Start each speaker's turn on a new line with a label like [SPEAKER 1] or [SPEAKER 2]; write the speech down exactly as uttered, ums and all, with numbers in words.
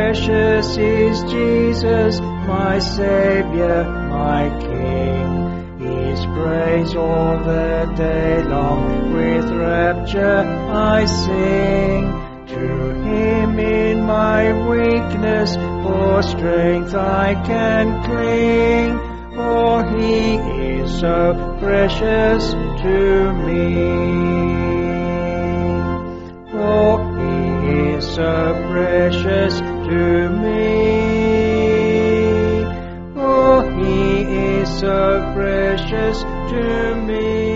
[SPEAKER 1] precious is Jesus, my Saviour, my King. His praise all the day long, with rapture I sing. To Him in my weakness, for strength I can cling. For He is so precious to me. For He is so precious to me. For He is so precious to me.